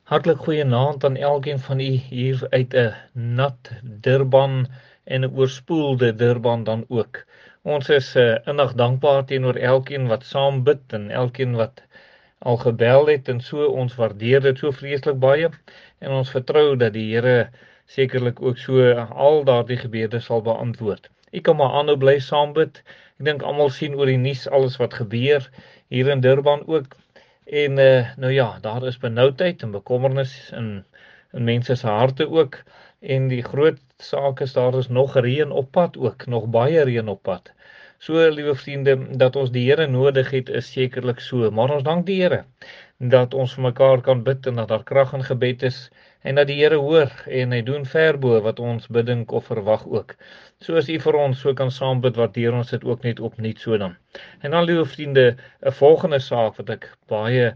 Hartlik goeienaand aan elkeen van u hier uit 'n nat Durban en 'n oorspoelde Durban dan ook. Ons is innig dankbaar teenoor elkeen wat saam bid en elkeen wat al gebel het en so. Ons waardeer dit so vreeslik baie en ons vertrou dat die Here sekerlik ook so al daardie gebede sal beantwoord. Ek kan maar aanhou bly saam bid. Ek dink almal sien oor die nuus alles wat gebeur hier in Durban ook. En nou ja, daar is benoudheid en bekommernis in mense se harte ook. En die groot saak is daar is nog reën op pad ook, nog baie reën op pad. So liewe vriende, dat ons die Here nodig het is sekerlik so, maar ons dank die Here dat ons vir mekaar kan bid en dat daar krag in gebed is en dat die Here hoor en hy doen ver bo wat ons bedink of verwag ook. So as u vir ons so kan saam bid, waardeer ons dit ook net opnuut so dan. En dan liewe vriende, 'n volgende saak wat ek baie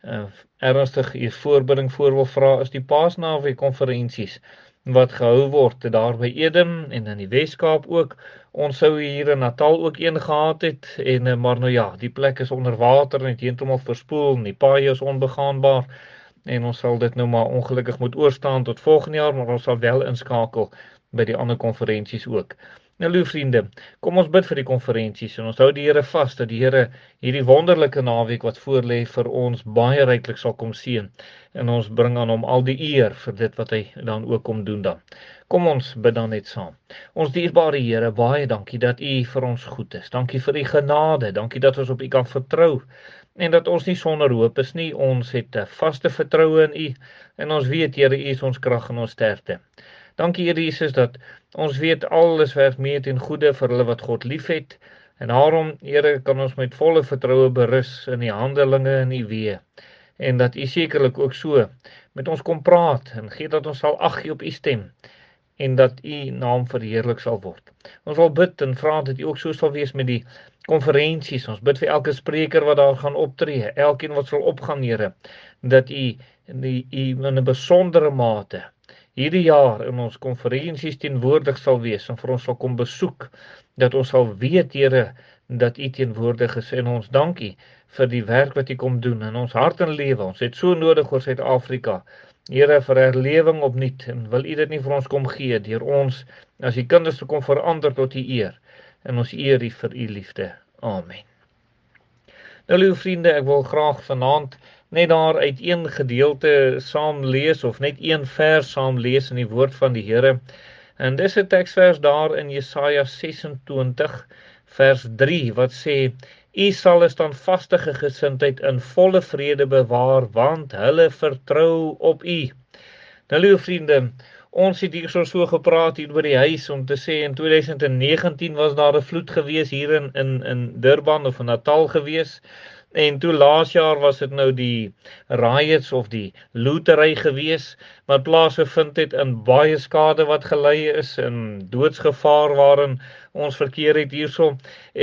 ernstig u voorbidding voor wil vra is die Paasnaweek konferensies wat gehou word daar by Eden en in die Weskaap ook. Ons sou hier in Natal ook een gehad het en maar nou ja, die plek is onder water en het heeltemal verspoel en die paaie is onbegaanbaar en ons sal dit nou maar ongelukkig moet oorstaan tot volgende jaar, maar ons sal wel inskakel by die ander konferensies ook. Nou liewe vriende, kom ons bid vir die konferensies en ons hou die Here vas dat die Here hierdie wonderlike naweek wat voorlê vir ons baie ryklik sal kom seën en ons bring aan hom al die eer vir dit wat hy dan ook kom doen dan. Kom ons bid dan net saam. Ons dierbare Here, baie dankie dat u vir ons goed is. Dankie vir u genade, dankie dat ons op u kan vertrou en dat ons nie sonder hoop is nie. Ons het 'n vaste vertroue in u en ons weet Here, u is ons krag en ons sterkte. Dankie Here Jesus dat ons weet alles werk mee ten goeie vir hulle wat God liefhet. En daarom Here kan ons met volle vertroue berus in die handelinge en u weë. En dat u sekerlik ook so met ons kom praat en gee dat ons sal ag gee op u stem en dat u naam verheerlik sal word. Ons wil bid en vra dat u ook so sal wees met die konferensies. Ons bid vir elke spreker wat daar gaan optree, elkeen wat sal opgaan Here, dat u in 'n besondere mate hierdie jaar in ons konferensies teenwoordig sal wees en vir ons sal kom besoek, dat ons sal weet, Here, dat u teenwoordig is en ons dankie vir die werk wat u kom doen in ons hart en lewe. Ons het so nodig oor Suid-Afrika. Here, vir herlewing opnuut en wil u dit nie vir ons kom gee deur ons as die kinders te kom verander tot u eer en ons eer u vir u liefde. Amen. Nou liewe vriende, ek wil graag vanaand net daar uit een gedeelte saam lees of net een vers saam lees in die woord van die Here. En dis 'n teksvers daar in Jesaja 26 vers 3 wat sê: U sal 'n standvastige gesindheid in volle vrede bewaar, want hulle vertrou op u. Nou liewe vriende, ons het hier so gepraat hier oor die huis om te sê in 2019 was daar 'n vloed gewees hier in Durban of in Natal gewees. En toe laas jaar was dit nou die riots of die lootery gewees, wat plaasgevind het in baie skade wat gelei is en doodsgevaar waarin ons verkeer het hierso.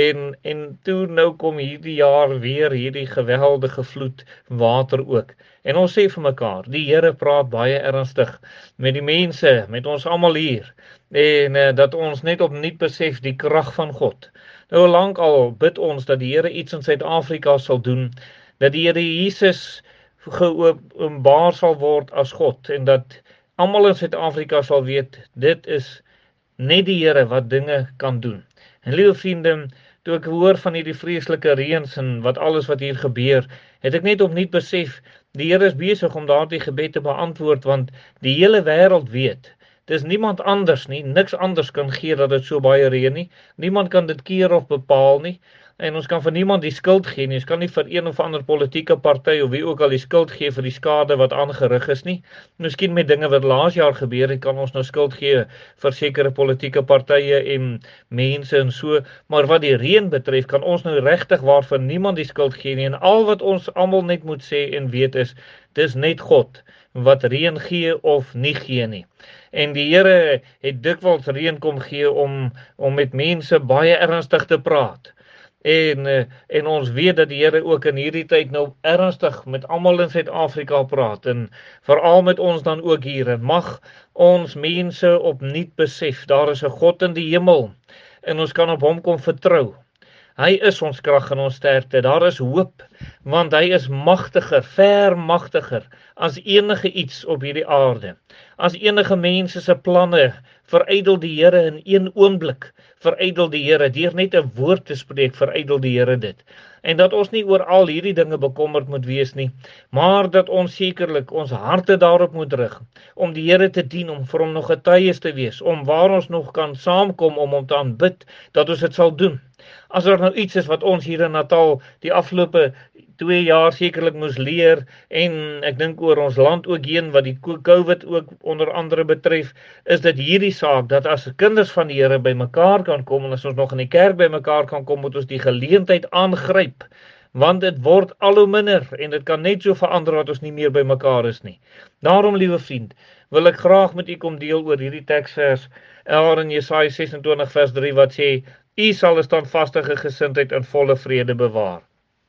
En toe nou kom hierdie jaar weer hierdie geweldige vloed water ook. En ons sê vir mekaar, die Here praat baie ernstig met die mense, met ons almal hier. En dat ons net opnuut besef die krag van God. Nou lank al bid ons dat die Here iets in Suid-Afrika sal doen, dat die Here Jesus geopenbaar sal word as God en dat almal in Suid-Afrika sal weet, dit is net die Here wat dinge kan doen. En liewe vriende, toe ek hoor van hierdie vreeslike reëns en alles wat hier gebeur, het ek net opnuut besef, die Here is besig om daardie gebed te beantwoord, want die hele wêreld weet, dis niemand anders nie, niks anders kan gee dat dit so baie reën nie, niemand kan dit keer of bepaal nie, en ons kan vir niemand die skuld gee nie, ons kan nie vir een of ander politieke party of wie ook al die skuld gee vir die skade wat aangerig is nie. Miskien met dinge wat laas jaar gebeur het, kan ons nou skuld gee vir sekere politieke partye en mense en so, maar wat die reën betref, kan ons nou regtig waar vir niemand die skuld gee nie, en al wat ons almal net moet sê en weet is, dis net God wat reën gee of nie gee nie. En die Here het dikwels reën kom gee om met mense baie ernstig te praat. En ons weet dat die Here ook in hierdie tyd nou ernstig met almal in Suid-Afrika praat en veral met ons dan ook hier. En mag ons mense opnuut besef, daar is 'n God in die hemel en ons kan op hom kom vertrou. Hy is ons krag en ons sterkte. Daar is hoop, want hy is magtiger, ver magtiger as enige iets op hierdie aarde. As enige mense se planne verydel die Here in een oomblik, verydel die Here deur net 'n woord te spreek, verydel die Here dit. En dat ons nie oor al hierdie dinge bekommerd moet wees nie, maar dat ons sekerlik ons harte daarop moet rig, om die Here te dien, om vir hom nog getuies te wees, om waar ons nog kan saamkom om hom te aanbid, dat ons dit sal doen. As er nou iets is wat ons hier in Natal die afgelope 2 jaar sekerlik moes leer, en ek dink oor ons land ook heen, wat die COVID ook onder andere betref, is dit hierdie saak, dat as kinders van die Here by mekaar kan kom, en as ons nog in die kerk by mekaar kan kom, moet ons die geleentheid aangryp, want dit word al hoe minder, en dit kan net so verander dat ons nie meer by mekaar is nie. Daarom, liewe vriend, wil ek graag met u kom deel oor hierdie teksvers, in Jesaja 26 vers 3, wat sê, U sal 'n standvastige gesindheid in volle vrede bewaar.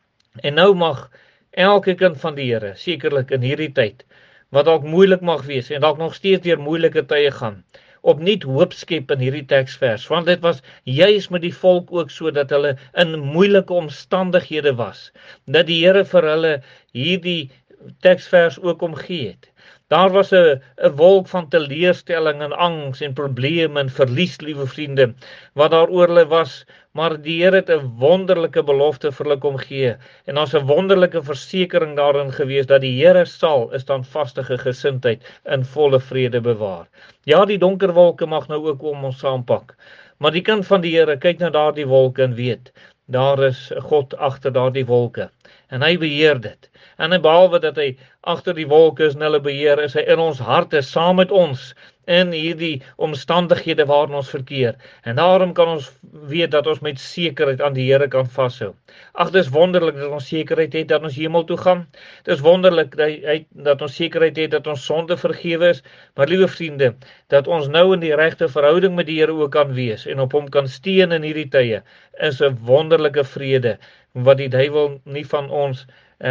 En nou mag elke kind van die Here, sekerlik in hierdie tyd, wat dalk moeilik mag wees, en dalk nog steeds deur moeilike tye gaan, opnuut hoop skep in hierdie teksvers, want dit was juis met die volk ook so, dat hulle in moeilike omstandighede was, dat die Here vir hulle hierdie teksvers ook omgee het. Daar was 'n wolk van teleurstelling en angs en probleme en verlies, liewe vriende, wat daar oor hulle was, maar die Here het 'n wonderlike belofte vir hulle kom gee, en daar's 'n wonderlike versekering daarin gewees, dat die Here sal 'n standvastige gesindheid in volle vrede bewaar. Ja, die donker wolke mag nou ook om ons saampak, maar die kind van die Here kyk na daardie wolke en weet, daar is God agter daardie wolke, en hy beheer dit. En behalwe dat hy agter die wolke is en hulle beheer, is hy in ons harte saam met ons in hierdie omstandighede waarin ons verkeer. En daarom kan ons weet dat ons met sekerheid aan die Here kan vashou. Ag, dis wonderlik dat ons sekerheid het dat ons hemel toe gaan. Dis wonderlik dat ons sekerheid het dat ons sonde vergewe is, maar liewe vriende, dat ons nou in die regte verhouding met die Here ook kan wees en op hom kan steun in hierdie tye, is 'n wonderlike vrede wat die duiwel nie van ons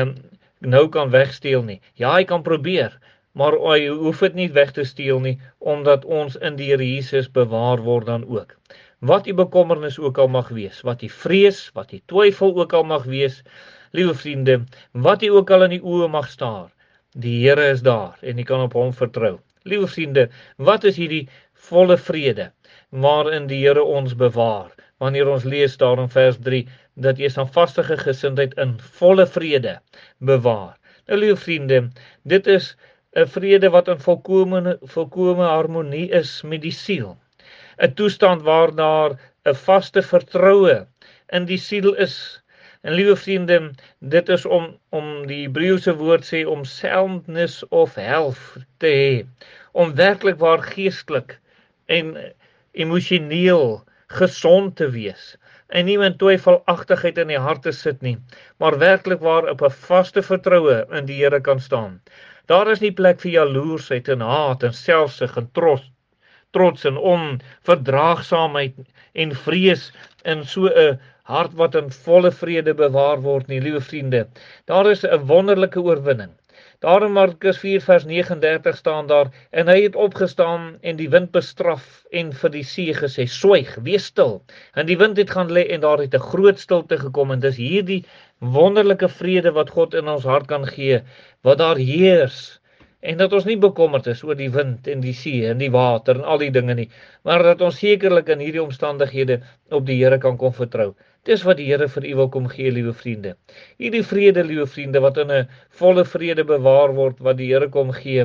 nou kan wegsteel nie. Ja, hy kan probeer, maar hy hoef dit nie weg te steel nie, omdat ons in die Here Jesus bewaar word dan ook. Wat die bekommernis ook al mag wees, wat die vrees, wat die twyfel ook al mag wees, liewe vriende, wat jy ook al in die oë mag staar, die Here is daar, en jy kan op hom vertrou. Liewe vriende, wat is hierdie volle vrede, waarin die Here ons bewaar? Wanneer ons lees daar in vers 3, dat jy 'n standvastige gesindheid in volle vrede bewaar. Nou, liewe vriende, dit is 'n vrede wat in volkome harmonie is met die siel. 'n Toestand waar daar 'n vaste vertroue in die siel is. En liewe vriende, dit is om die Hebreëse woord sê, om soundness of health te hê, om werklik waar geestelik en emosioneel gesond te wees, en nie met twyfelagtigheid in die hart te sit nie, maar werklik waar op 'n vaste vertroue in die Here kan staan. Daar is nie plek vir jaloersheid en haat en selfsug en trots en onverdraagsaamheid en vrees in so 'n hart wat in volle vrede bewaar word nie, liewe vriende. Daar is 'n wonderlike oorwinning. Daar in Markus 4 vers 39 staan daar, en hy het opgestaan en die wind bestraf en vir die see gesê, swyg, wees stil. En die wind het gaan lê en daar het 'n groot stilte gekom, en dis hierdie wonderlike vrede wat God in ons hart kan gee, wat daar heers, en dat ons nie bekommerd is oor die wind en die see en die water en al die dinge nie, maar dat ons sekerlik in hierdie omstandighede op die Here kan kom vertrou. Dis wat die Here vir u wil kom gee, liewe vriende. Hierdie vrede, liewe vriende, wat in 'n volle vrede bewaar word, wat die Here kom gee,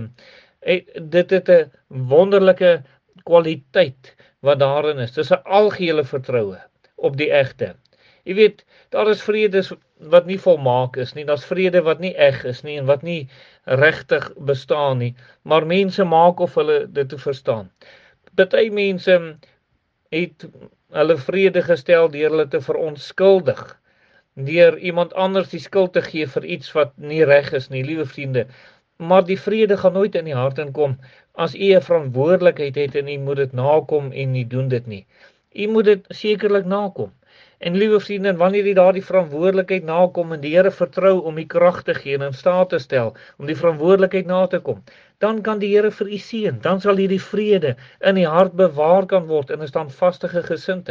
dit het 'n wonderlike kwaliteit wat daarin is. Dis 'n algehele vertroue op die egte. Jy weet, daar is vredes wat nie volmaak is nie, daar's vrede wat nie eg is nie, en wat nie regtig bestaan nie, maar mense maak of hulle dit te verstaan. Party mense het hulle vrede gestel deur hulle te verontskuldig, deur iemand anders die skuld te gee vir iets wat nie reg is nie, liewe vriende. Maar die vrede gaan nooit in die hart inkom as u 'n verantwoordelikheid het en u moet dit nakom en u doen dit nie. U moet dit sekerlik nakom. En liewe vriende, wanneer u daardie verantwoordelikheid nakom en die Here vertrou om u krag te gee en in staat te stel om die verantwoordelikheid na te kom, dan kan die Here vir u seën. Dan sal hierdie vrede in die hart bewaar kan word in 'n standvastige gesindheid.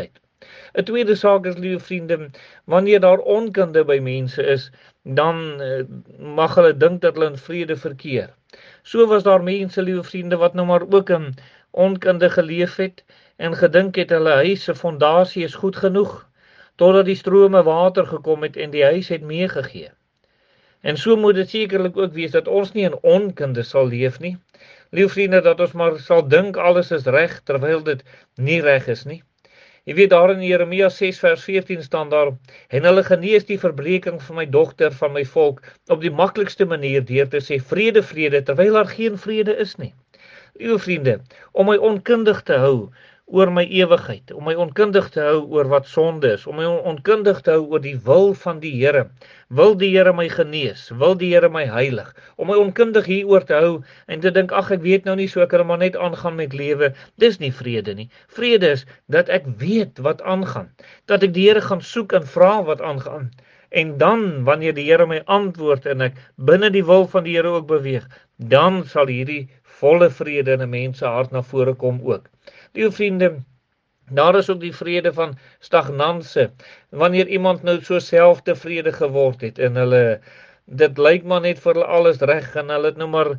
'n tweede saak is, liewe vriende, wanneer daar onkunde by mense is, dan mag hulle dink dat hulle in vrede verkeer. So was daar mense, liewe vriende, wat nou maar ook in onkunde geleef het en gedink het hulle huis se fondasie is goed genoeg, totdat die strome water gekom het en die huis het meegegee. En so moet dit sekerlik ook wees dat ons nie in onkunde sal leef nie. Liewe vriende, dat ons maar sal dink alles is reg terwyl dit nie reg is nie. Jy weet, daar in Jeremia 6 vers 14 staan daar: en hulle genees die verbreking van my dogter, van my volk, op die maklikste manier deur te sê vrede, vrede, terwyl daar geen vrede is nie. Liewe vriende, om my onkundig te hou oor my ewigheid, om my onkundig te hou oor wat sonde is, om my onkundig te hou oor die wil van die Here. Wil die Here my genees? Wil die Here my heilig? Om my onkundig hieroor te hou en te dink, ag, ek weet nou nie, so ek kan maar net aangaan met lewe. Dis nie vrede nie. Vrede is dat ek weet wat aangaan, dat ek die Here gaan soek en vra wat aangaan. En dan, wanneer die Here my antwoord en ek binne die wil van die Here ook beweeg, dan sal hierdie volle vrede in 'n mens se hart na vore kom ook. Liewe vriende, daar is ook die vrede van stagnansie. Wanneer iemand nou so selftevrede geword het en dit lyk maar net vir hulle alles reg en hulle het nou maar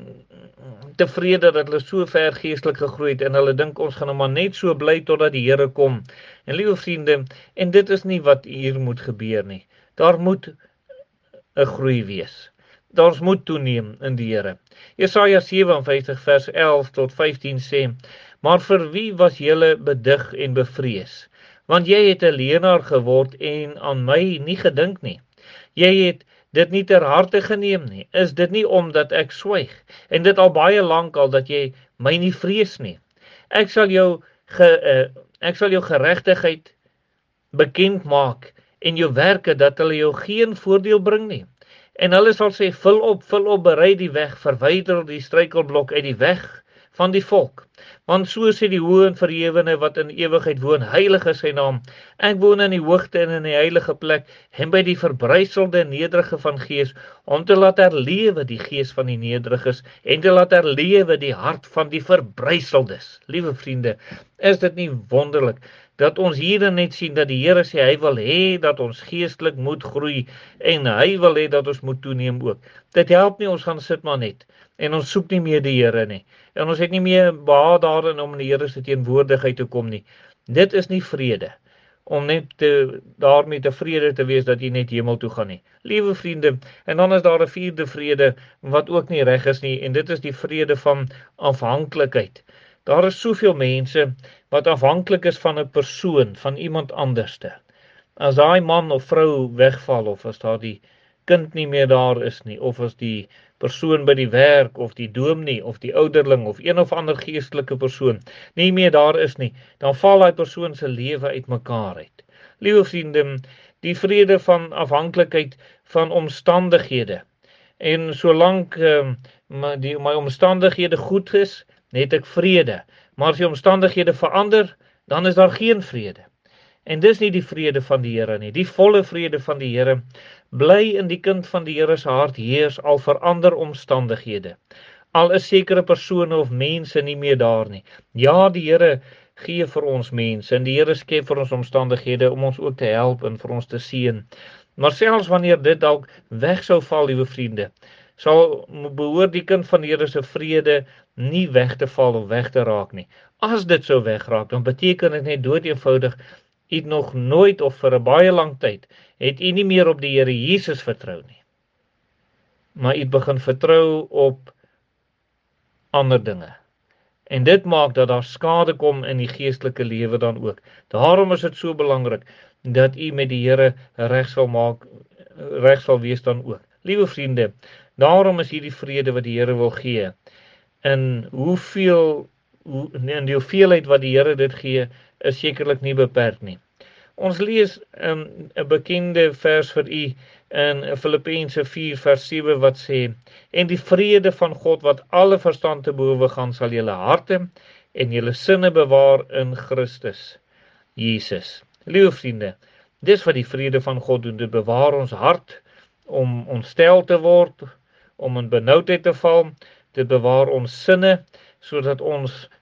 tevrede dat hulle so ver geestelik gegroei het en hulle dink ons gaan nou maar net so bly totdat die Here kom. En liewe vriende, en dit is nie wat hier moet gebeur nie. Daar moet 'n groei wees. Ons moet toeneem in die Here. Jesaja 57 vers 11 tot 15 sê: maar vir wie was julle bedig en bevrees? Want jy het 'n leenaar geword en aan my nie gedink nie. Jy het dit nie ter harte geneem nie. Is dit nie omdat ek swyg en dit al baie lank al dat jy my nie vrees nie? Ek sal jou geregtigheid bekend maak en jou werke dat hulle jou geen voordeel bring nie. En hulle sal sê, vul op, berei die weg, verwyder die struikelblok uit die weg van die volk. Want so sê die hoë en verhewene wat in ewigheid woon, heilig is sy naam. Ek woon in die hoogte en in die heilige plek, en by die verbryselde nederige van gees, om te laat herlewe die gees van die nederiges, en te laat herlewe die hart van die verbryseldes. Liewe vriende, is dit nie wonderlik dat ons hierin net sien dat die Here sê, hy wil hê dat ons geestelik moet groei, en hy wil hê dat ons moet toeneem ook. Dit help nie, ons gaan sit maar net, en ons soek nie meer die Here nie, en ons het nie meer behaag daarin om in die Here se teenwoordigheid te kom nie. Dit is nie vrede, om net daarmee tevrede te wees dat jy net hemel toe gaan nie. Liewe vriende, en dan is daar 'n vierde vrede, wat ook nie reg is nie, en dit is die vrede van afhanklikheid. Daar is soveel mense wat afhanklik is van 'n persoon, van iemand anderste. As daai man of vrou wegval, of as daar die kind nie meer daar is nie, of as die persoon by die werk, of die dominee, of die ouderling, of een of ander geestelike persoon nie meer daar is nie, dan val daai persoon se lewe uitmekaar uit. Liewe vriende, die vrede van afhanklikheid van omstandighede. En solank my omstandighede goed is, het ek vrede. Maar as die omstandighede verander, dan is daar geen vrede. En dis nie die vrede van die Here nie. Die volle vrede van die Here bly in die kind van die Here se hart heers, al verander omstandighede. Al is sekere persone of mense nie meer daar nie. Ja, die Here gee vir ons mense, en die Here skep vir ons omstandighede om ons ook te help en vir ons te seën. Maar selfs wanneer dit dalk weg sou val, liewe vriende, behoort die kind van die Here se vrede nie weg te val of weg te raak nie. As dit sou wegraak, dan beteken dit net dood eenvoudig, u het nog nooit of vir 'n baie lang tyd, het u nie meer op die Here Jesus vertrou nie. Maar u begin vertrou op ander dinge. En dit maak dat daar skade kom in die geestelike lewe dan ook. Daarom is dit so belangrik dat u met die Here reg sal wees dan ook. Liewe vriende, daarom is hierdie vrede wat die Here wil gee. En die hoeveelheid wat die Here dit gee, is sekerlik nie beperk nie. Ons lees 'n bekende vers vir u in Filippense 4 vers 7 wat sê: en die vrede van God wat alle verstand te bowe gaan, sal julle harte en julle sinne bewaar in Christus Jesus. Liewe vriende, dis wat die vrede van God doen. Dit bewaar ons hart om ontstel te word, om in benoudheid te val. Dit bewaar ons sinne, sodat ons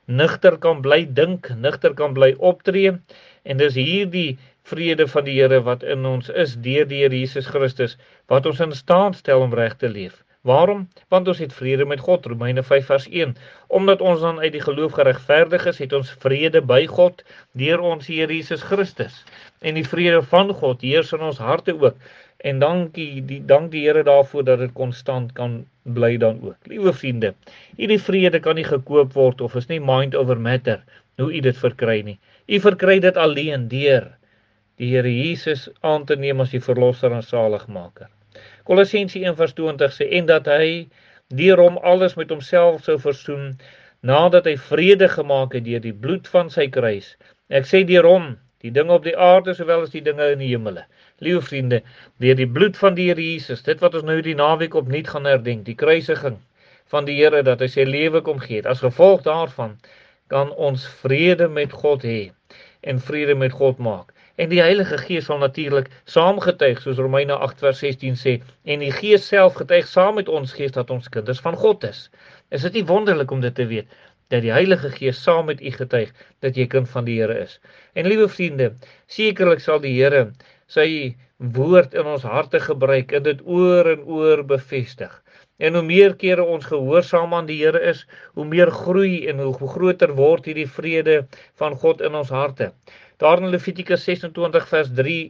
nigter kan bly dink, nigter kan bly optree, en dis hierdie vrede van die Here wat in ons is, deur die Here Jesus Christus, wat ons in staat stel om reg te leef. Waarom? Want ons het vrede met God, Romeine 5 vers 1. Omdat ons dan uit die geloof geregverdig is, het ons vrede by God, deur ons Here Jesus Christus. En die vrede van God heers in ons harte ook. En dank die Here daarvoor dat dit konstant kan bly dan ook. Liewe vriende, hierdie vrede kan nie gekoop word of is nie mind over matter, hoe u dit verkry nie. U verkry dit alleen deur die Here Jesus aan te neem as die verlosser en saligmaker. Kolossense 1 vers 20 sê, en dat hy deur hom alles met homself sou versoen, nadat hy vrede gemaak het deur die bloed van sy kruis. Ek sê deur hom, die dinge op die aarde sowel as die dinge in die hemele. Liewe vriende, deur die bloed van die Here Jesus, dit wat ons nou die naweek opnuut gaan herdenk, die kruisiging van die Here, dat hy sy lewe kom gee het, as gevolg daarvan kan ons vrede met God hê en vrede met God maak. En die Heilige Gees sal natuurlik saamgetuig, soos Romeine 8 vers 16 sê, en die Gees self getuig saam met ons gees dat ons kinders van God is. Is dit nie wonderlik om dit te weet, dat die Heilige Gees saam met u getuig, dat jy kind van die Here is? En liewe vriende, sekerlik sal die Here sy woord in ons harte gebruik, en dit oor en oor bevestig. En hoe meer kere ons gehoorsaam aan die Here is, hoe meer groei en hoe groter word hierdie vrede van God in ons harte. Daar in Levitikus 26 vers 3,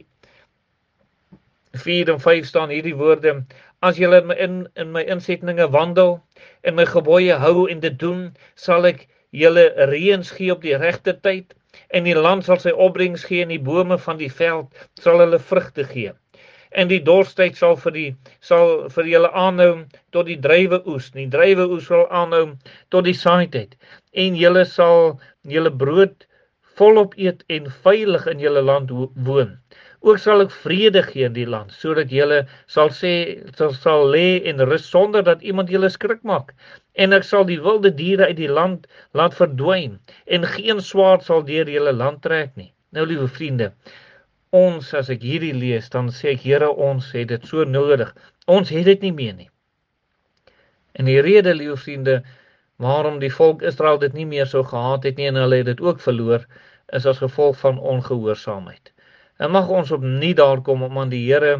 4 en 5 staan hierdie woorde, as julle in my insetninge wandel, en my gebooie hou en dit doen, sal ek julle reëns gee op die regte tyd, en die land sal sy opbrengs gee, en die bome van die veld sal hulle vrugte gee. En die dorstyd sal vir julle aanhou tot die druiweoes, die druiweoes sal aanhou tot die saaityd, en julle sal julle brood volop eet en veilig in julle land woon. Ook sal ek vrede gee in die land, sodat julle sal lê en rus sonder dat iemand julle skrik maak. En ek sal die wilde diere uit die land laat verdwyn, en geen swaard sal deur julle land trek nie. Nou, liewe vriende, as ek hierdie lees, dan sê ek, Here, ons het dit so nodig. Ons het dit nie meer nie. En die rede, liewe vriende, waarom die volk Israel dit nie meer so gehad het nie, en hulle het dit ook verloor, is as gevolg van ongehoorsaamheid. En mag ons opnuut daar kom om aan die Here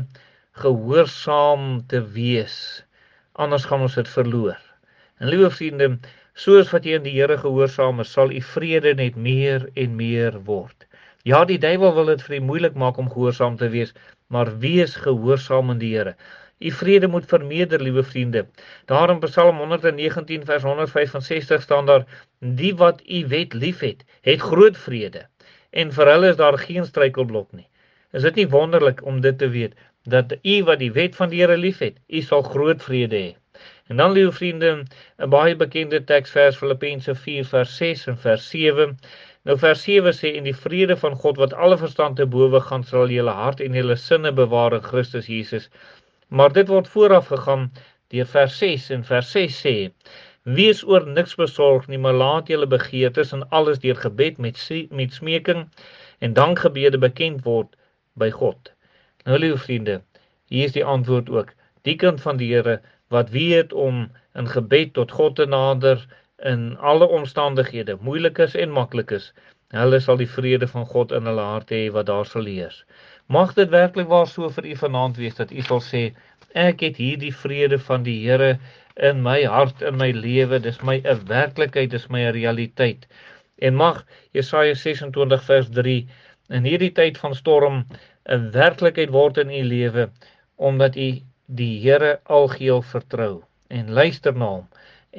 gehoorsaam te wees, anders gaan ons dit verloor. En liewe vriende, soos wat jy in die Here gehoorsaam is, sal u vrede net meer en meer word. Ja, die duiwel wil dit vir u moeilik maak om gehoorsaam te wees, maar wees gehoorsaam in die Here. U vrede moet vermeerder, liewe vriende. Daar in Psalm 119 vers 165 staan daar, die wat u wet lief het groot vrede, en vir hulle is daar geen struikelblok nie. Is dit nie wonderlik om dit te weet, dat u wat die wet van die Here lief het, u sal groot vrede hê. En dan, liewe vriende, 'n baie bekende teksvers, Filippense 4 vers 6 en vers 7. Nou vers 7 sê, en die vrede van God wat alle verstand te bowe gaan, sal julle hart en julle sinne bewaar in Christus Jesus. Maar dit word vooraf gegaan deur vers 6, en vers 6 sê, wees oor niks besorg nie, maar laat julle begeertes en alles deur gebed met smeking en dankgebede bekend word by God. Nou, liewe vriende, hier is die antwoord ook. Die kind van die Here wat weet om in gebed tot God te nader in alle omstandighede, moeilikes en maklikes, hulle sal die vrede van God in hulle harte hê wat daar sal heers. Mag dit werklik waar so vir u vanaand wees, dat u sal sê, ek het hierdie vrede van die Here in my hart, in my lewe, dis my 'n werklikheid, dis my 'n realiteit. En mag Jesaja 26 vers 3 in hierdie tyd van storm 'n werklikheid word in u lewe, omdat u die Here algeheel vertrou en luister na hom,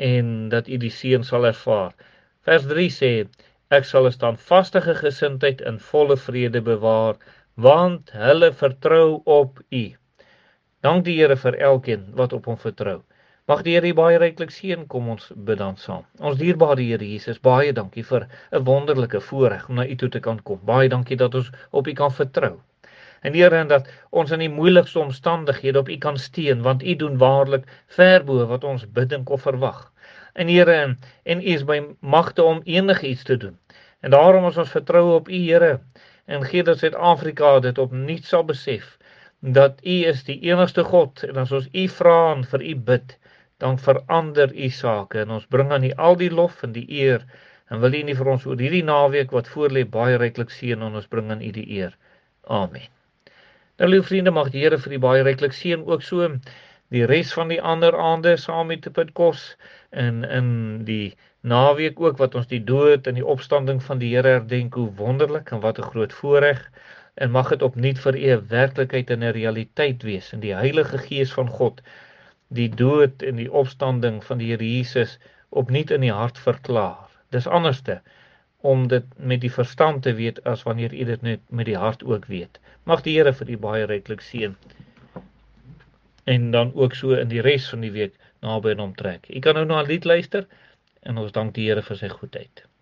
en dat u die seën sal ervaar. Vers 3 sê, ek sal 'n standvastige gesindheid in volle vrede bewaar, want hulle vertrou op u. Dank die Here vir elkeen wat op hom vertrou. Mag die Here u baie ryklik seën, kom ons bid dan saam. Ons dierbare Here Jesus, baie dankie vir 'n wonderlike voorreg om na u toe te kan kom. Baie dankie dat ons op u kan vertrou. En Here, en dat ons in die moeilikste omstandighede op u kan steun, want u doen waarlik ver bo wat ons bidink of verwag. En Here, en u is by magte om enigiets te doen. En daarom is ons vertrou op u, Here, en gee dat Suid-Afrika dit opnuut sal besef, dat u is die enigste God, en as ons u vra en vir u bid, dan verander u sake, en ons bring aan u al die lof en die eer, En wil U nie vir ons oor hierdie naweek wat voorlê baie ryklik seën en ons bring aan U die eer. Amen. Nou liewe vriende, mag die Here vir U baie ryklik seën ook so die res van die ander aande saam met die Pitkos en in die naweek ook wat ons die dood en die opstanding van die Here herdenk, hoe wonderlik en wat 'n groot voorreg, en mag dit opnuut vir U 'n werklikheid en 'n realiteit wees in die Heilige Gees van God, die dood en die opstanding van die Here Jesus opnuut in die hart verklaar. Dis anderste om dit met die verstand te weet as wanneer U dit net met die hart ook weet. Mag die Here vir U baie ryklik seën en dan ook so in die res van die week naby aan hom trek. U kan nou na 'n lied luister en ons dank die Here vir sy goedheid.